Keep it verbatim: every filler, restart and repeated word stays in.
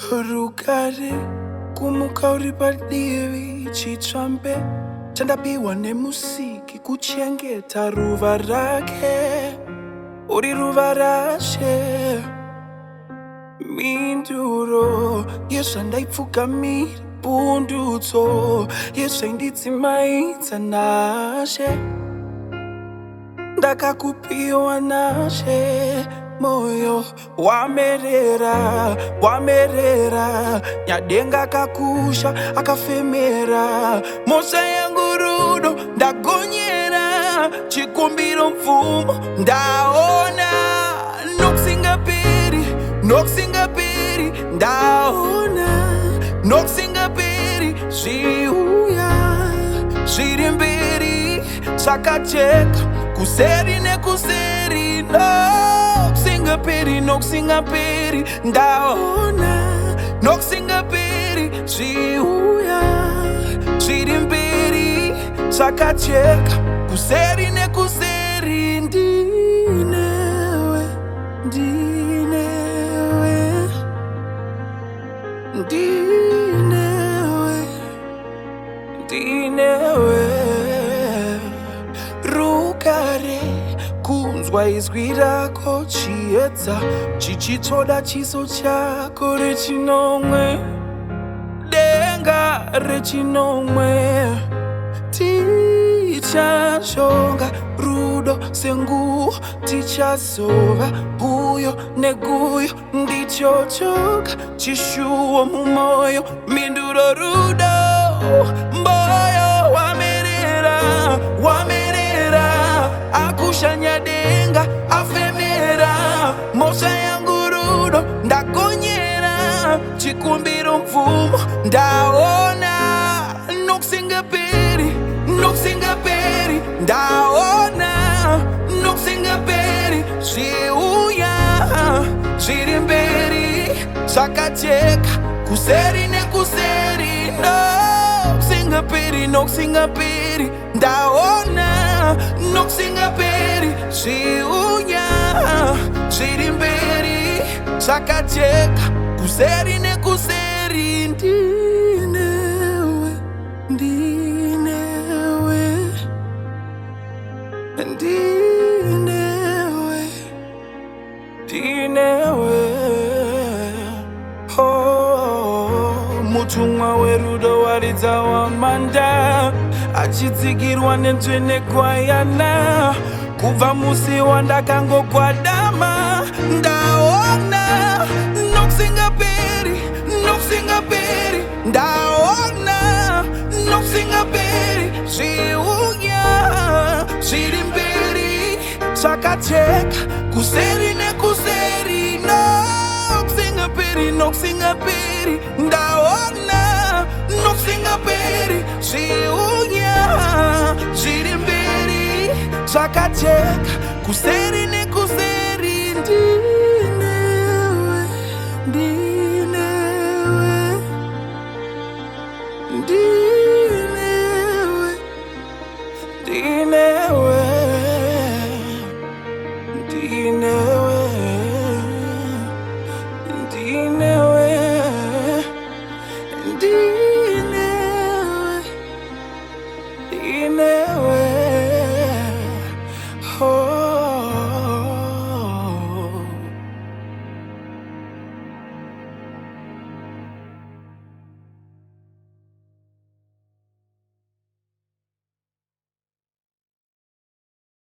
Rugare kumuka uri padivi chitsvambe chandapiwa nemusiki kuchengeta ruva rake uri ruva rashe minduro yezvandaipfugamira pundutso yezvaindidzimaidza nashe ndakakupiwa nashe moyo wamerera wamerera nyadenga akakusha akafemera mosha yangu rudo ndagonyera chikumbiro mvumo ndaona nokusingaperi nokusingaperi ndaona nokusingaperi zviuya zviri mberi zvakajeka kuseri nekuseri nokusingaperi nokusingaperi ndaona nokusingaperi zviuya zviri mberi zvakajeka kuseri nekuseri ndinewe ndinewe ndinewe ndinewe rugare kunzwa izwi rako chiedza chichitoda chiso chako rechinomwe denga rechinomwe tichashonga rudo senguo tichazova uyo neguyo ndichochoka chishuwo mumoyo minduro rudo mboyo wamerera wamerera akushanya denga afemera mosha yangu rudo ndagonyera chikumbiro mvumo ndaona nokusingaperi nokusingaperi ndaona nokusingaperi zviuya zviri mberi zvakajeka kuseri nekuseri nokusingaperi nokusingaperi ndaona nokusingaperi zviuya zviri mberi zvakajeka kuseri nekuseri ndinewe ndinewe ndinewe ndinewe oh, mutumwa werudo waridza wamanda achitsigirwa nenzve negwayana kubva musi wandakangogwadama ndaona nokusingaperi nokusingaperi ndaona nokusingaperi zviuya zviri mberi zvakajeka kuseri nekuseri nokusingaperi nokusingaperi ndaona nokusingaperi zviuya zviri mberi zvakajeka kuseri nekuseri